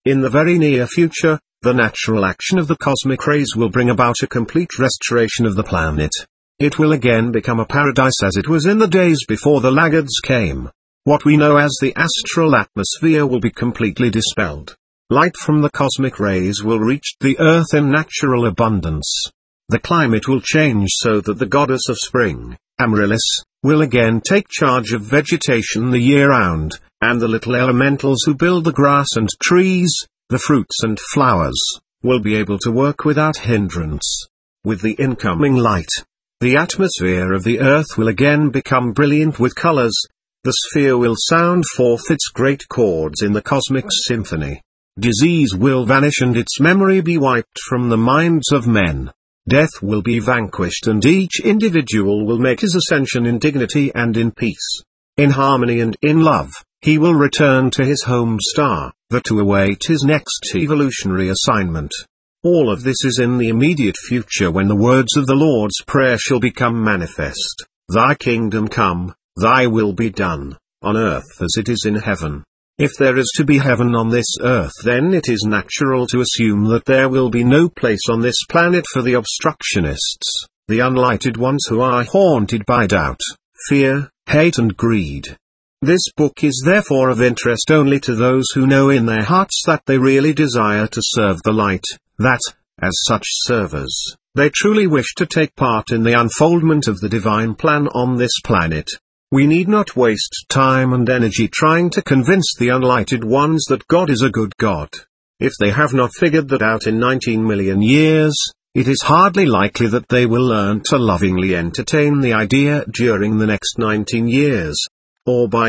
In the very near future, the natural action of the cosmic rays will bring about a complete restoration of the planet. It will again become a paradise as it was in the days before the laggards came. What we know as the astral atmosphere will be completely dispelled. Light from the cosmic rays will reach the earth in natural abundance. The climate will change so that the goddess of spring, Amaryllis, will again take charge of vegetation the year round, and the little elementals who build the grass and trees, the fruits and flowers, will be able to work without hindrance. With the incoming light, the atmosphere of the earth will again become brilliant with colors. The sphere will sound forth its great chords in the cosmic symphony. Disease will vanish and its memory be wiped from the minds of men. Death will be vanquished and each individual will make his ascension in dignity and in peace. In harmony and in love, he will return to his home star, there to await his next evolutionary assignment. All of this is in the immediate future when the words of the Lord's Prayer shall become manifest. Thy kingdom come, thy will be done, on earth as it is in heaven. If there is to be heaven on this earth, then it is natural to assume that there will be no place on this planet for the obstructionists, the unlighted ones who are haunted by doubt, fear, hate and greed. This book is therefore of interest only to those who know in their hearts that they really desire to serve the light, that, as such servers, they truly wish to take part in the unfoldment of the divine plan on this planet. We need not waste time and energy trying to convince the unlighted ones that God is a good God. If they have not figured that out in 19 million years, it is hardly likely that they will learn to lovingly entertain the idea during the next 19 years. Or by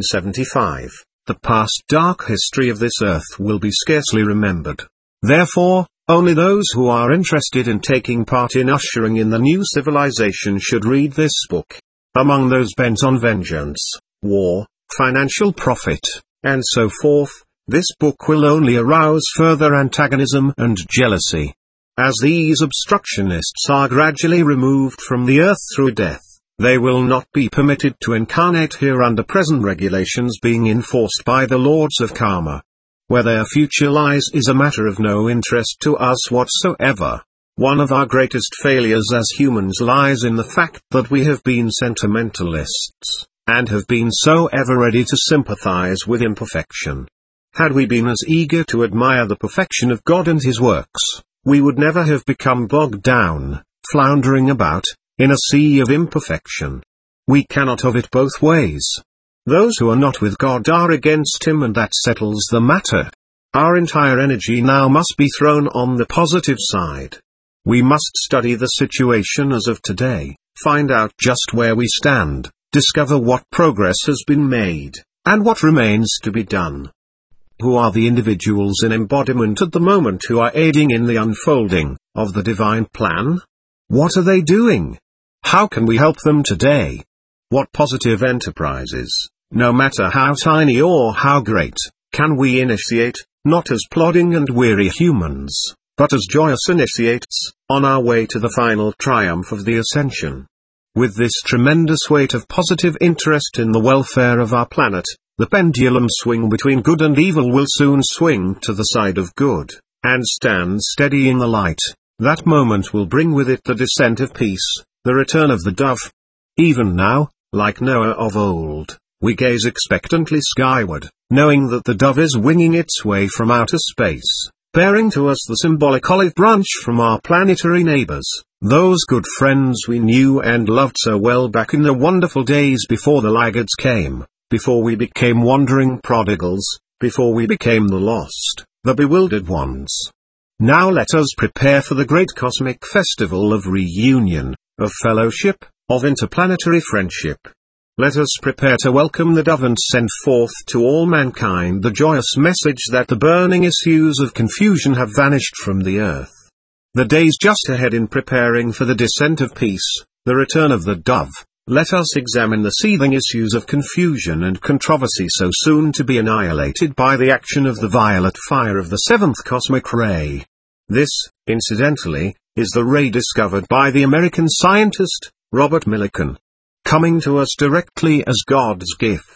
1975, the past dark history of this earth will be scarcely remembered. Therefore, only those who are interested in taking part in ushering in the new civilization should read this book. Among those bent on vengeance, war, financial profit, and so forth, this book will only arouse further antagonism and jealousy. As these obstructionists are gradually removed from the earth through death, they will not be permitted to incarnate here under present regulations being enforced by the lords of karma. Where their future lies is a matter of no interest to us whatsoever. One of our greatest failures as humans lies in the fact that we have been sentimentalists, and have been so ever ready to sympathize with imperfection. Had we been as eager to admire the perfection of God and His works, we would never have become bogged down, floundering about, in a sea of imperfection. We cannot have it both ways. Those who are not with God are against Him, and that settles the matter. Our entire energy now must be thrown on the positive side. We must study the situation as of today, find out just where we stand, discover what progress has been made, and what remains to be done. Who are the individuals in embodiment at the moment who are aiding in the unfolding of the divine plan? What are they doing? How can we help them today? What positive enterprises, no matter how tiny or how great, can we initiate, not as plodding and weary humans, but as joyous initiates, on our way to the final triumph of the ascension? With this tremendous weight of positive interest in the welfare of our planet, the pendulum swing between good and evil will soon swing to the side of good, and stand steady in the light. That moment will bring with it the descent of peace, the return of the dove. Even now, like Noah of old, we gaze expectantly skyward, knowing that the dove is winging its way from outer space, bearing to us the symbolic olive branch from our planetary neighbors, those good friends we knew and loved so well back in the wonderful days before the laggards came, before we became wandering prodigals, before we became the lost, the bewildered ones. Now let us prepare for the great cosmic festival of reunion, of fellowship, of interplanetary friendship. Let us prepare to welcome the dove and send forth to all mankind the joyous message that the burning issues of confusion have vanished from the earth. The days just ahead in preparing for the descent of peace, the return of the dove, let us examine the seething issues of confusion and controversy so soon to be annihilated by the action of the violet fire of the seventh cosmic ray. This, incidentally, is the ray discovered by the American scientist, Robert Millikan. Coming to us directly as God's gift,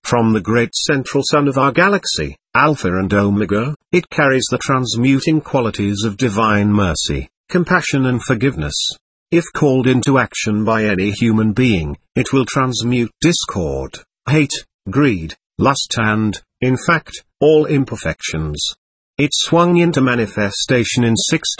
From the great central sun of our galaxy, Alpha and Omega, it carries the transmuting qualities of divine mercy, compassion and forgiveness. If called into action by any human being, it will transmute discord, hate, greed, lust and, in fact, all imperfections. It swung into manifestation in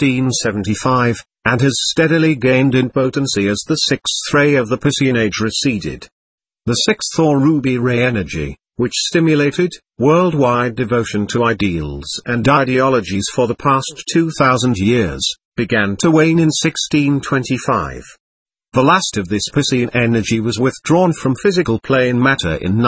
1675, and has steadily gained in potency as the sixth ray of the Piscean Age receded. The sixth or ruby ray energy, which stimulated worldwide devotion to ideals and ideologies for the past 2,000 years, began to wane in 1625. The last of this Piscean energy was withdrawn from physical plane matter in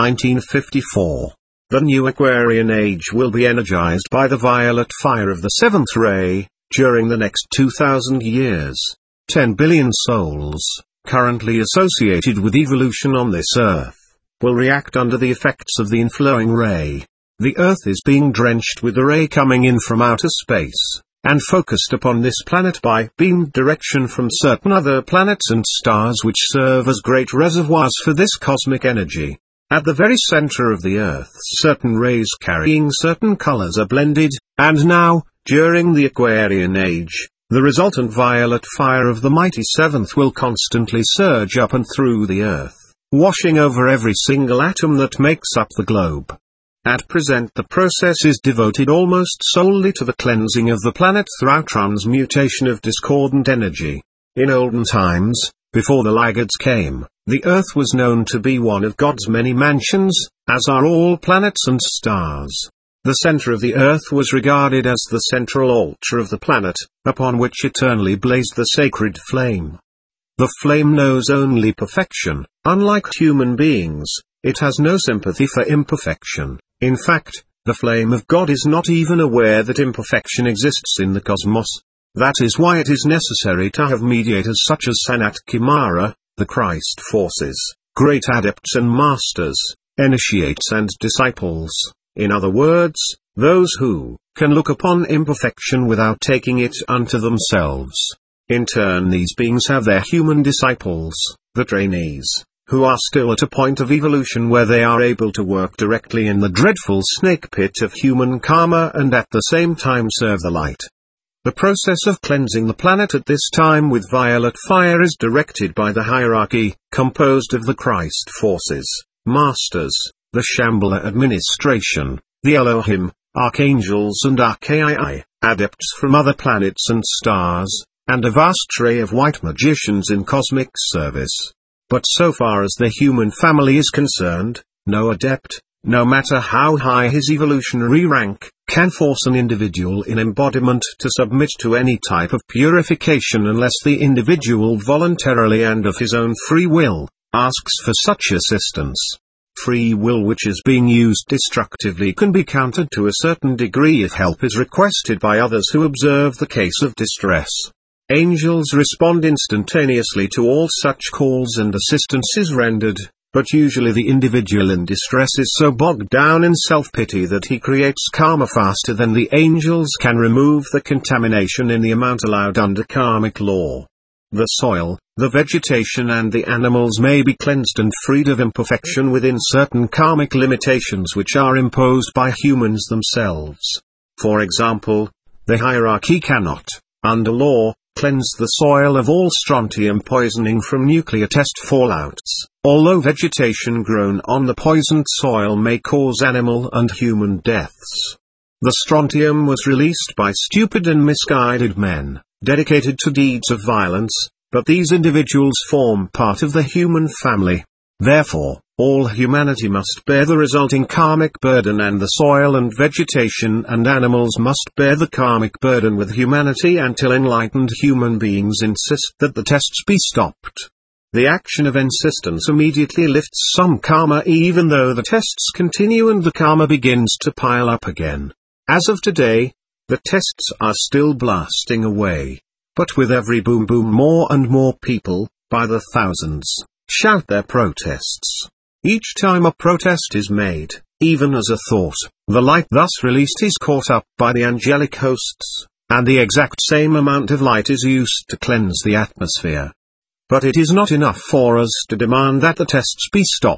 1954. The new Aquarian age will be energized by the violet fire of the seventh ray. During the next 2,000 years, 10 billion souls, currently associated with evolution on this Earth, will react under the effects of the inflowing ray. The Earth is being drenched with the ray coming in from outer space, and focused upon this planet by beamed direction from certain other planets and stars which serve as great reservoirs for this cosmic energy. At the very center of the Earth, certain rays carrying certain colors are blended, and now, during the Aquarian age, the resultant violet fire of the mighty seventh will constantly surge up and through the Earth, washing over every single atom that makes up the globe. At present the process is devoted almost solely to the cleansing of the planet through transmutation of discordant energy. In olden times, before the laggards came, the Earth was known to be one of God's many mansions, as are all planets and stars. The center of the Earth was regarded as the central altar of the planet, upon which eternally blazed the sacred flame. The flame knows only perfection. Unlike human beings, it has no sympathy for imperfection. In fact, the flame of God is not even aware that imperfection exists in the cosmos. That is why it is necessary to have mediators such as Sanat Kumara, the Christ forces, great adepts and masters, initiates and disciples. In other words, those who can look upon imperfection without taking it unto themselves. In turn these beings have their human disciples, the trainees, who are still at a point of evolution where they are able to work directly in the dreadful snake pit of human karma and at the same time serve the light. The process of cleansing the planet at this time with violet fire is directed by the hierarchy, composed of the Christ forces, masters, the Shambhala administration, the Elohim, archangels and Archai, adepts from other planets and stars, and a vast array of white magicians in cosmic service. But so far as the human family is concerned, no adept, no matter how high his evolutionary rank, can force an individual in embodiment to submit to any type of purification unless the individual voluntarily and of his own free will asks for such assistance. Free will which is being used destructively can be countered to a certain degree if help is requested by others who observe the case of distress. Angels respond instantaneously to all such calls and assistance is rendered, but usually the individual in distress is so bogged down in self-pity that he creates karma faster than the angels can remove the contamination in the amount allowed under karmic law. The soil, the vegetation and the animals may be cleansed and freed of imperfection within certain karmic limitations which are imposed by humans themselves. For example, the hierarchy cannot, under law, cleanse the soil of all strontium poisoning from nuclear test fallouts, although vegetation grown on the poisoned soil may cause animal and human deaths. The strontium was released by stupid and misguided men, dedicated to deeds of violence, but these individuals form part of the human family. Therefore, all humanity must bear the resulting karmic burden and the soil and vegetation and animals must bear the karmic burden with humanity until enlightened human beings insist that the tests be stopped. The action of insistence immediately lifts some karma even though the tests continue and the karma begins to pile up again. As of today, the tests are still blasting away. But with every boom boom more and more people, by the thousands, shout their protests. Each time a protest is made, even as a thought, the light thus released is caught up by the angelic hosts, and the exact same amount of light is used to cleanse the atmosphere. But it is not enough for us to demand that the tests be stopped.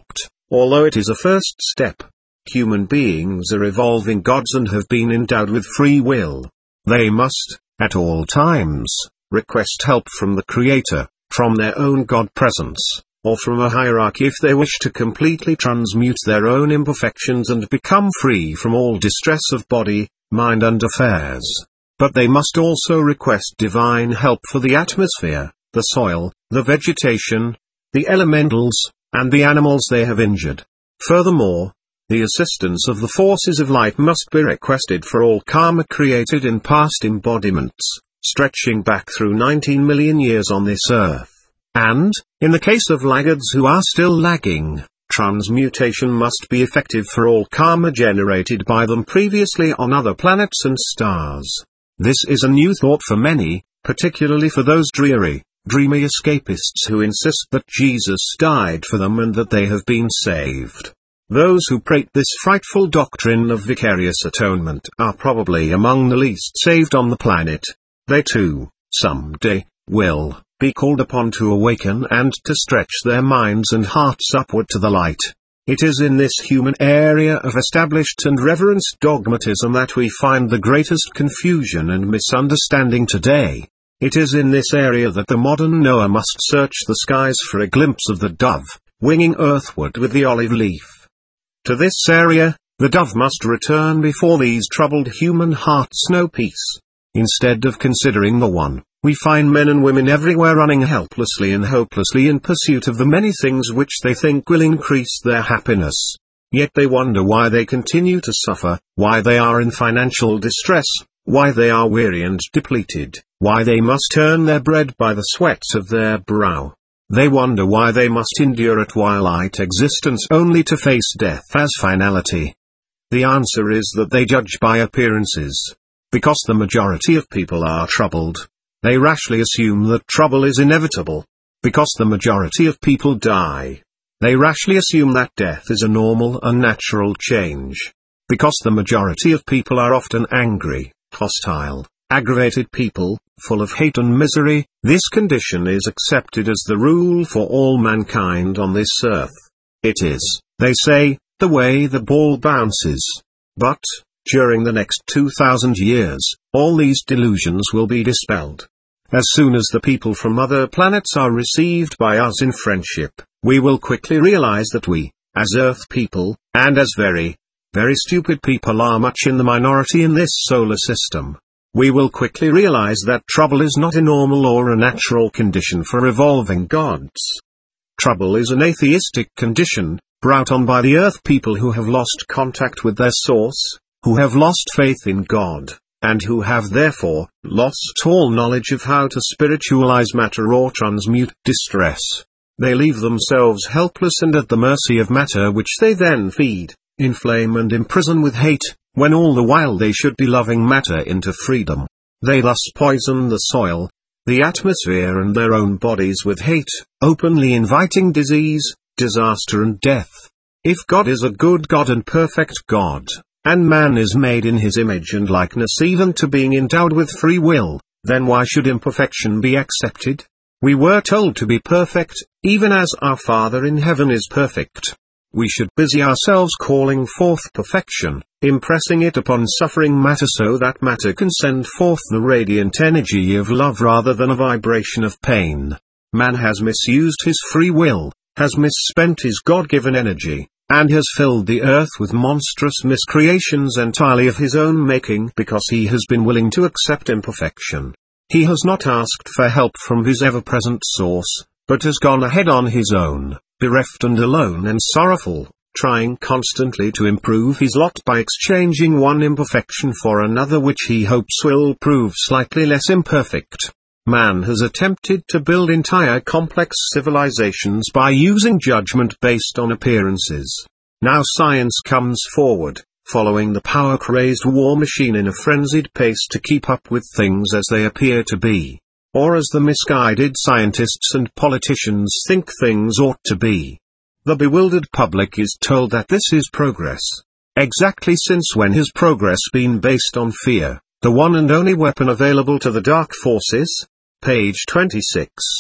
Although it is a first step, human beings are evolving gods and have been endowed with free will. They must, at all times, request help from the Creator, from their own God presence, or from a hierarchy if they wish to completely transmute their own imperfections and become free from all distress of body, mind and affairs. But they must also request divine help for the atmosphere, the soil, the vegetation, the elementals, and the animals they have injured. Furthermore, the assistance of the forces of light must be requested for all karma created in past embodiments, stretching back through 19 million years on this earth. And, in the case of laggards who are still lagging, transmutation must be effective for all karma generated by them previously on other planets and stars. This is a new thought for many, particularly for those dreamy escapists who insist that Jesus died for them and that they have been saved. Those who prate this frightful doctrine of vicarious atonement are probably among the least saved on the planet. They too, someday, will be called upon to awaken and to stretch their minds and hearts upward to the light. It is in this human area of established and reverenced dogmatism that we find the greatest confusion and misunderstanding today. It is in this area that the modern Noah must search the skies for a glimpse of the dove, winging earthward with the olive leaf. To this area, the dove must return before these troubled human hearts know peace. Instead of considering the one, we find men and women everywhere running helplessly and hopelessly in pursuit of the many things which they think will increase their happiness. Yet they wonder why they continue to suffer, why they are in financial distress, why they are weary and depleted, why they must earn their bread by the sweat of their brow. They wonder why they must endure a twilight existence only to face death as finality. The answer is that they judge by appearances. Because the majority of people are troubled, they rashly assume that trouble is inevitable. Because the majority of people die, they rashly assume that death is a normal and natural change. Because the majority of people are often angry, hostile, aggravated people, full of hate and misery, this condition is accepted as the rule for all mankind on this earth. It is, they say, the way the ball bounces. But, during the next 2,000 years, all these delusions will be dispelled. As soon as the people from other planets are received by us in friendship, we will quickly realize that we, as Earth people, and as very stupid people are much in the minority in this solar system. We will quickly realize that trouble is not a normal or a natural condition for evolving gods. Trouble is an atheistic condition, brought on by the Earth people who have lost contact with their source, who have lost faith in God, and who have therefore lost all knowledge of how to spiritualize matter or transmute distress. They leave themselves helpless and at the mercy of matter which they then feed, inflame and imprison with hate, when all the while they should be loving matter into freedom. They thus poison the soil, the atmosphere and their own bodies with hate, openly inviting disease, disaster and death. If God is a good God and perfect God, and man is made in his image and likeness even to being endowed with free will, then why should imperfection be accepted? We were told to be perfect, even as our Father in heaven is perfect. We should busy ourselves calling forth perfection, impressing it upon suffering matter so that matter can send forth the radiant energy of love rather than a vibration of pain. Man has misused his free will, has misspent his God-given energy, and has filled the earth with monstrous miscreations entirely of his own making because he has been willing to accept imperfection. He has not asked for help from his ever-present source, but has gone ahead on his own, bereft and alone and sorrowful, trying constantly to improve his lot by exchanging one imperfection for another which he hopes will prove slightly less imperfect. Man has attempted to build entire complex civilizations by using judgment based on appearances. Now science comes forward, following the power-crazed war machine in a frenzied pace to keep up with things as they appear to be, or as the misguided scientists and politicians think things ought to be. The bewildered public is told that this is progress. Exactly since when has progress been based on fear, the one and only weapon available to the dark forces? Page 26.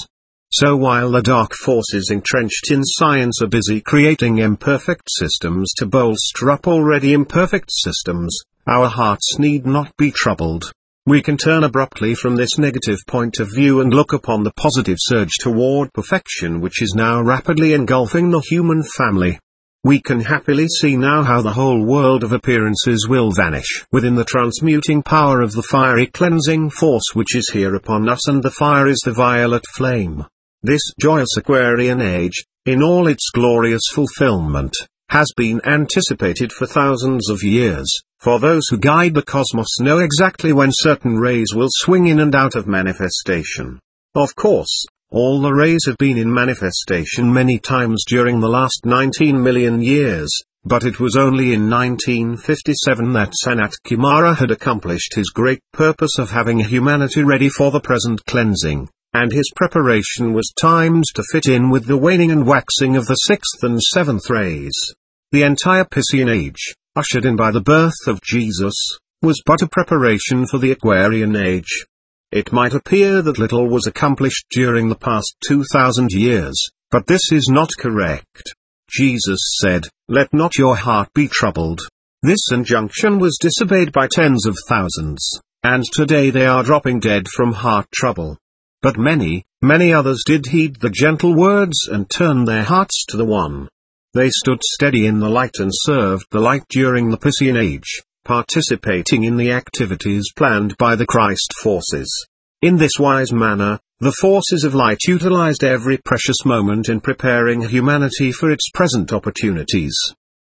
So while the dark forces entrenched in science are busy creating imperfect systems to bolster up already imperfect systems, our hearts need not be troubled. We can turn abruptly from this negative point of view and look upon the positive surge toward perfection which is now rapidly engulfing the human family. We can happily see now how the whole world of appearances will vanish within the transmuting power of the fiery cleansing force which is here upon us, and the fire is the violet flame. This joyous Aquarian age, in all its glorious fulfillment, has been anticipated for thousands of years, for those who guide the cosmos know exactly when certain rays will swing in and out of manifestation. Of course, all the rays have been in manifestation many times during the last 19 million years, but it was only in 1957 that Sanat Kumara had accomplished his great purpose of having humanity ready for the present cleansing, and his preparation was timed to fit in with the waning and waxing of the sixth and seventh rays. The entire Piscean age, ushered in by the birth of Jesus, was but a preparation for the Aquarian age. It might appear that little was accomplished during the past 2,000 years, but this is not correct. Jesus said, "Let not your heart be troubled." This injunction was disobeyed by tens of thousands, and today they are dropping dead from heart trouble. But many, many others did heed the gentle words and turned their hearts to the One. They stood steady in the light and served the light during the Piscean age, participating in the activities planned by the Christ forces. In this wise manner, the forces of light utilized every precious moment in preparing humanity for its present opportunities.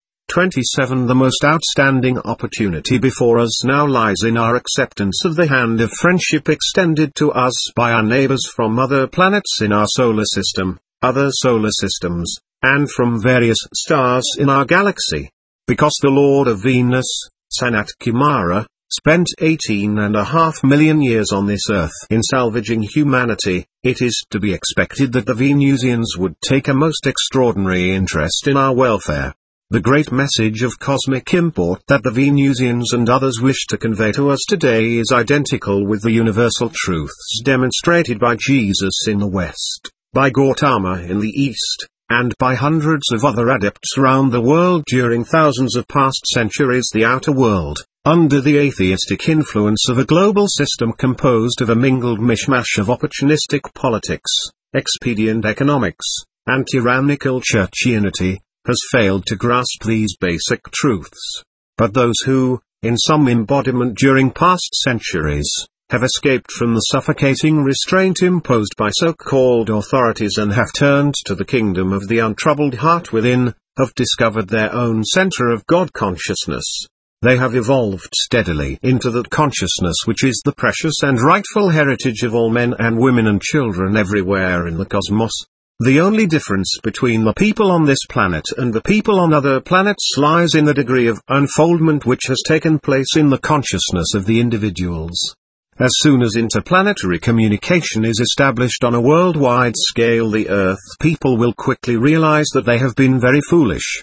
27 The most outstanding opportunity before us now lies in our acceptance of the hand of friendship extended to us by our neighbors from other planets in our solar system, other solar systems, and from various stars in our galaxy. Because the Lord of Venus, Sanat Kumara, spent 18.5 million years on this earth in salvaging humanity, it is to be expected that the Venusians would take a most extraordinary interest in our welfare. The great message of cosmic import that the Venusians and others wish to convey to us today is identical with the universal truths demonstrated by Jesus in the West, by Gautama in the East, and by hundreds of other adepts around the world during thousands of past centuries. The outer world, under the atheistic influence of a global system composed of a mingled mishmash of opportunistic politics, expedient economics, and tyrannical churchianity, has failed to grasp these basic truths. But those who, in some embodiment during past centuries, have escaped from the suffocating restraint imposed by so-called authorities and have turned to the kingdom of the untroubled heart within, have discovered their own center of God consciousness. They have evolved steadily into that consciousness which is the precious and rightful heritage of all men and women and children everywhere in the cosmos. The only difference between the people on this planet and the people on other planets lies in the degree of unfoldment which has taken place in the consciousness of the individuals. As soon as interplanetary communication is established on a worldwide scale, the Earth people will quickly realize that they have been very foolish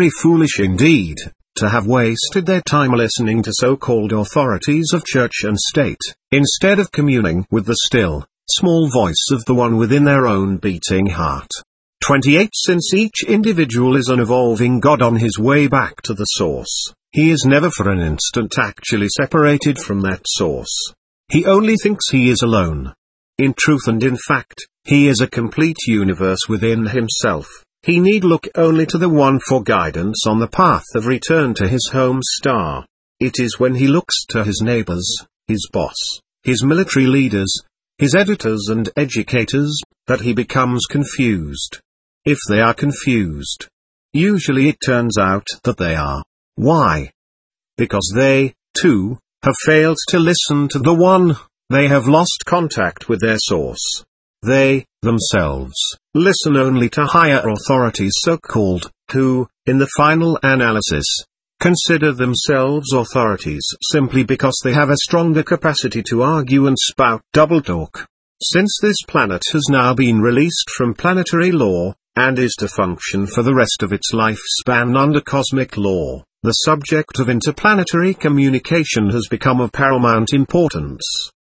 indeed, to have wasted their time listening to so-called authorities of church and state, instead of communing with the still, small voice of the One within their own beating heart. 28 Since each individual is an evolving God on his way back to the source, he is never for an instant actually separated from that source. He only thinks he is alone. In truth and in fact, he is a complete universe within himself. He need look only to the One for guidance on the path of return to his home star. It is when he looks to his neighbors, his boss, his military leaders, his editors and educators, that he becomes confused. If they are confused, usually it turns out that they are. Why? Because they, too, have failed to listen to the One. They have lost contact with their source. They, themselves, listen only to higher authorities so-called, who, in the final analysis, consider themselves authorities simply because they have a stronger capacity to argue and spout double talk. Since this planet has now been released from planetary law, and is to function for the rest of its lifespan under cosmic law, the subject of interplanetary communication has become of paramount importance.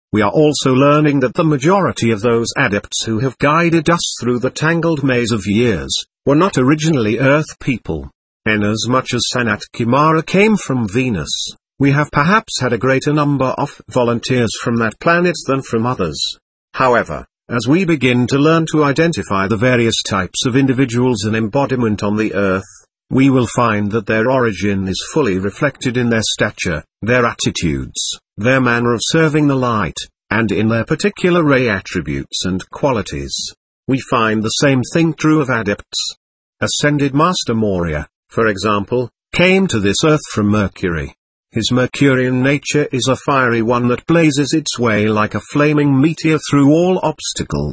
We are also learning that the majority of those adepts who have guided us through the tangled maze of years, were not originally Earth people. Inasmuch as Sanat Kumara came from Venus, we have perhaps had a greater number of volunteers from that planet than from others. However, as we begin to learn to identify the various types of individuals and embodiment on the Earth, we will find that their origin is fully reflected in their stature, their attitudes, their manner of serving the light, and in their particular ray attributes and qualities. We find the same thing true of adepts. Ascended Master Moria, for example, came to this Earth from Mercury. His Mercurian nature is a fiery one that blazes its way like a flaming meteor through all obstacles.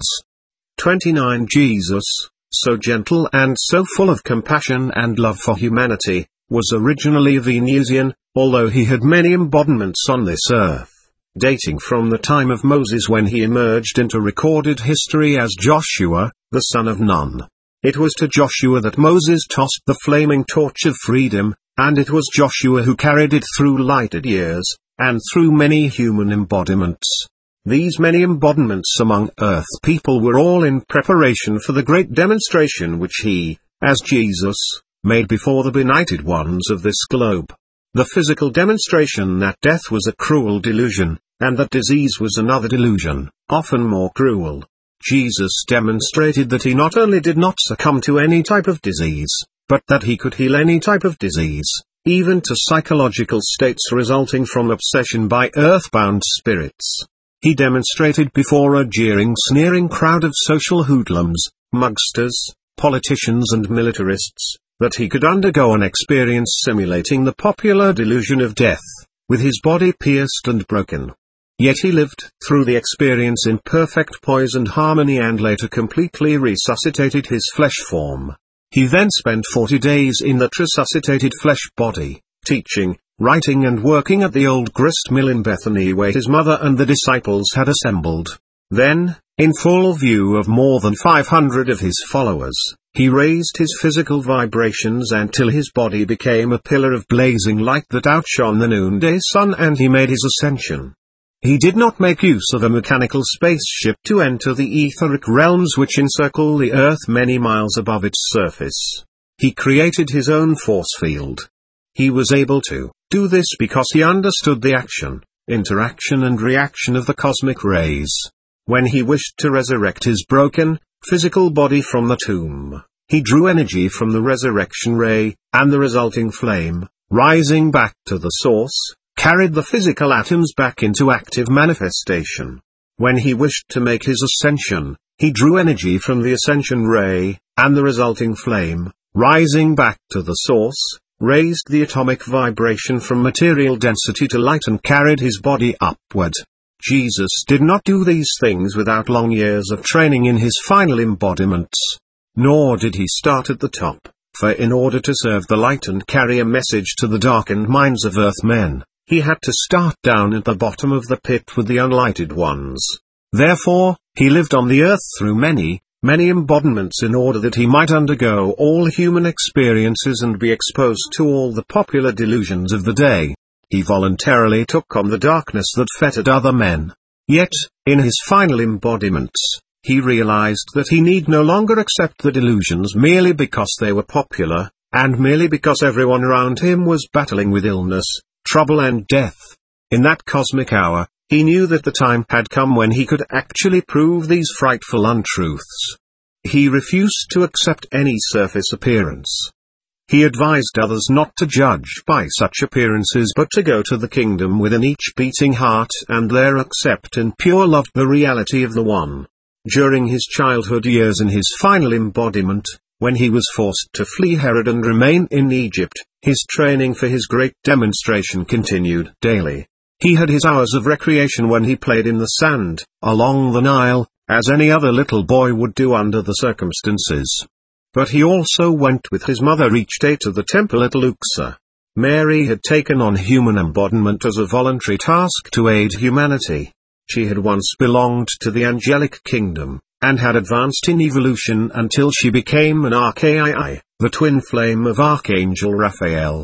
29 Jesus, so gentle and so full of compassion and love for humanity, was originally a Venusian, although he had many embodiments on this earth, dating from the time of Moses when he emerged into recorded history as Joshua, the son of Nun. It was to Joshua that Moses tossed the flaming torch of freedom, and it was Joshua who carried it through lighted years, and through many human embodiments. These many embodiments among Earth people were all in preparation for the great demonstration which he, as Jesus, made before the benighted ones of this globe. The physical demonstration that death was a cruel delusion, and that disease was another delusion, often more cruel. Jesus demonstrated that he not only did not succumb to any type of disease, but that he could heal any type of disease, even to psychological states resulting from obsession by earthbound spirits. He demonstrated before a jeering, sneering crowd of social hoodlums, mugsters, politicians and militarists, that he could undergo an experience simulating the popular delusion of death, with his body pierced and broken. Yet he lived through the experience in perfect poise and harmony and later completely resuscitated his flesh form. He then spent 40 days in that resuscitated flesh body, teaching, writing and working at the old grist mill in Bethany where his mother and the disciples had assembled. Then, in full view of more than 500 of his followers, he raised his physical vibrations until his body became a pillar of blazing light that outshone the noonday sun, and he made his ascension. He did not make use of a mechanical spaceship to enter the etheric realms which encircle the Earth many miles above its surface. He created his own force field. He was able to do this because he understood the action, interaction and reaction of the cosmic rays. When he wished to resurrect his broken, physical body from the tomb, he drew energy from the resurrection ray, and the resulting flame, rising back to the source, carried the physical atoms back into active manifestation. When he wished to make his ascension, he drew energy from the ascension ray, and the resulting flame, rising back to the source, raised the atomic vibration from material density to light and carried his body upward. Jesus did not do these things without long years of training in his final embodiments. Nor did he start at the top, for in order to serve the light and carry a message to the darkened minds of earth men, he had to start down at the bottom of the pit with the unlighted ones. Therefore, he lived on the earth through many embodiments in order that he might undergo all human experiences and be exposed to all the popular delusions of the day. He voluntarily took on the darkness that fettered other men. Yet, in his final embodiments, he realized that he need no longer accept the delusions merely because they were popular, and merely because everyone around him was battling with illness, trouble and death. In that cosmic hour, he knew that the time had come when he could actually prove these frightful untruths. He refused to accept any surface appearance. He advised others not to judge by such appearances but to go to the kingdom within each beating heart and there accept in pure love the reality of the One. During his childhood years in his final embodiment, when he was forced to flee Herod and remain in Egypt, his training for his great demonstration continued daily. He had his hours of recreation when he played in the sand, along the Nile, as any other little boy would do under the circumstances. But he also went with his mother each day to the temple at Luxor. Mary had taken on human embodiment as a voluntary task to aid humanity. She had once belonged to the angelic kingdom, and had advanced in evolution until she became an Archai, the twin flame of Archangel Raphael.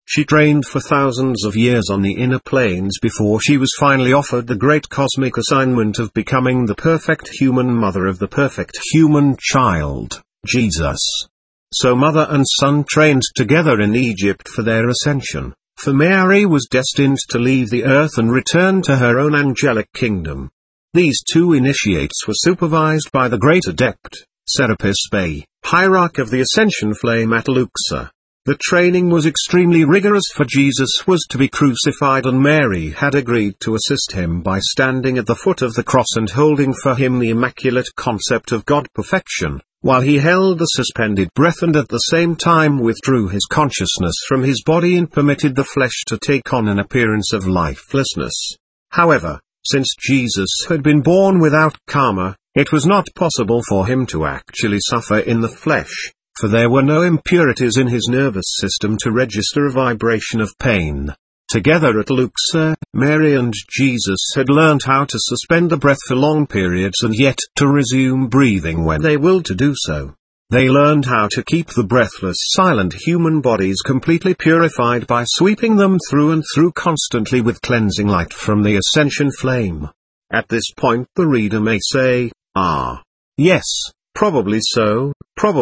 She trained for thousands of years on the inner planes before she was finally offered the great cosmic assignment of becoming the perfect human mother of the perfect human child, Jesus. So mother and son trained together in Egypt for their ascension, for Mary was destined to leave the earth and return to her own angelic kingdom. These two initiates were supervised by the great adept, Serapis Bey, hierarch of the ascension flame at Luxor. The training was extremely rigorous, for Jesus was to be crucified and Mary had agreed to assist him by standing at the foot of the cross and holding for him the immaculate concept of God perfection, while he held the suspended breath and at the same time withdrew his consciousness from his body and permitted the flesh to take on an appearance of lifelessness. However, since Jesus had been born without karma, it was not possible for him to actually suffer in the flesh, for there were no impurities in his nervous system to register a vibration of pain. Together at Luxor, Mary and Jesus had learned how to suspend the breath for long periods and yet to resume breathing when they willed to do so. They learned how to keep the breathless silent human bodies completely purified by sweeping them through and through constantly with cleansing light from the ascension flame. At this point the reader may say, yes, probably so.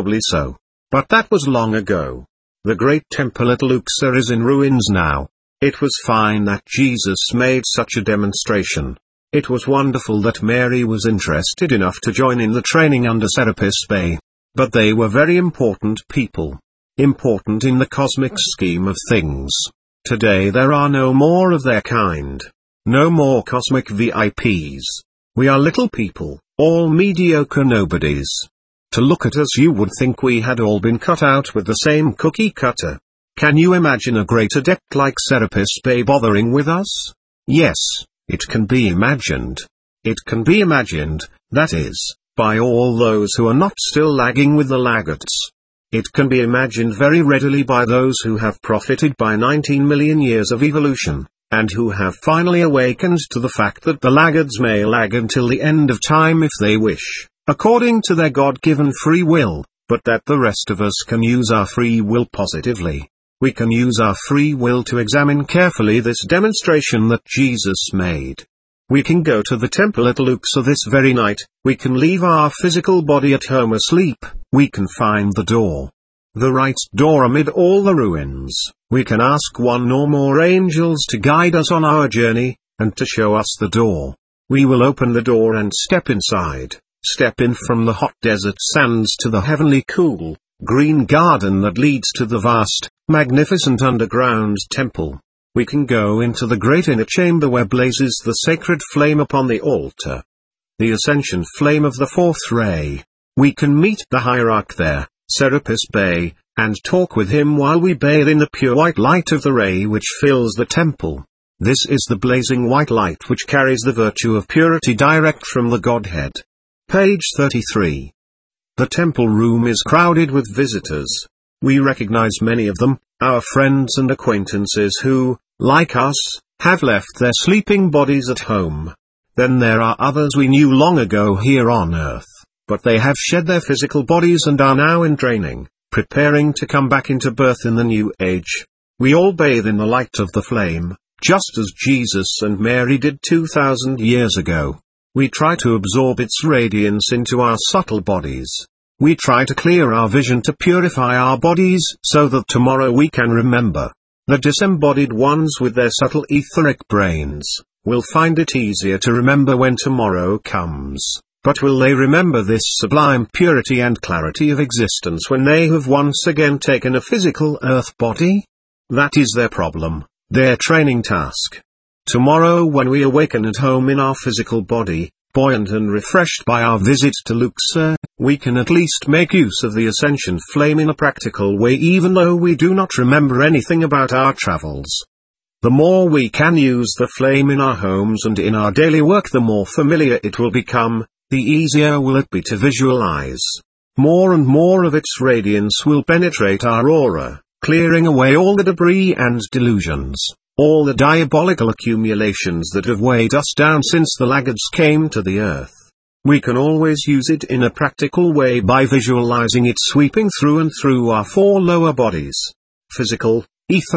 But that was long ago. The great temple at Luxor is in ruins now. It was fine that Jesus made such a demonstration. It was wonderful that Mary was interested enough to join in the training under Serapis Bey. But they were very important people. Important in the cosmic scheme of things. Today there are no more of their kind. No more cosmic VIPs. We are little people, all mediocre nobodies. To look at us you would think we had all been cut out with the same cookie cutter. Can you imagine a great adept like Serapis Bey bothering with us? Yes, it can be imagined. It can be imagined, that is, by all those who are not still lagging with the laggards. It can be imagined very readily by those who have profited by 19 million years of evolution, and who have finally awakened to the fact that the laggards may lag until the end of time if they wish, according to their God-given free will, but that the rest of us can use our free will positively. We can use our free will to examine carefully this demonstration that Jesus made. We can go to the temple at Luxor this very night, we can leave our physical body at home asleep, we can find the door. The right door amid all the ruins, we can ask one or more angels to guide us on our journey, and to show us the door. We will open the door and step inside, step in from the hot desert sands to the heavenly cool, green garden that leads to the vast, magnificent underground temple. We can go into the great inner chamber where blazes the sacred flame upon the altar. The ascension flame of the fourth ray. We can meet the hierarch there, Serapis Bey, and talk with him while we bathe in the pure white light of the ray which fills the temple. This is the blazing white light which carries the virtue of purity direct from the Godhead. Page 33. The temple room is crowded with visitors. We recognize many of them, our friends and acquaintances who, like us, have left their sleeping bodies at home. Then there are others we knew long ago here on earth, but they have shed their physical bodies and are now in training, preparing to come back into birth in the new age. We all bathe in the light of the flame, just as Jesus and Mary did 2,000 years ago. We try to absorb its radiance into our subtle bodies. We try to clear our vision to purify our bodies so that tomorrow we can remember. The disembodied ones with their subtle etheric brains will find it easier to remember when tomorrow comes. But will they remember this sublime purity and clarity of existence when they have once again taken a physical earth body? That is their problem, their training task. Tomorrow when we awaken at home in our physical body, buoyant and refreshed by our visit to Luxor, we can at least make use of the ascension flame in a practical way even though we do not remember anything about our travels. The more we can use the flame in our homes and in our daily work, the more familiar it will become, the easier will it be to visualize. More and more of its radiance will penetrate our aura, clearing away all the debris and delusions, all the diabolical accumulations that have weighed us down since the laggards came to the earth. We can always use it in a practical way by visualizing it sweeping through and through our four lower bodies: physical, etheric,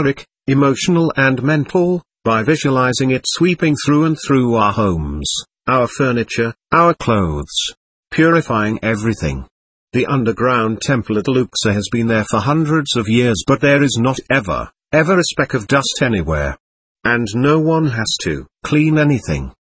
emotional and mental, by visualizing it sweeping through and through our homes, our furniture, our clothes, purifying everything. The underground temple at Luxor has been there for hundreds of years, but there is not ever a speck of dust anywhere. And no one has to clean anything.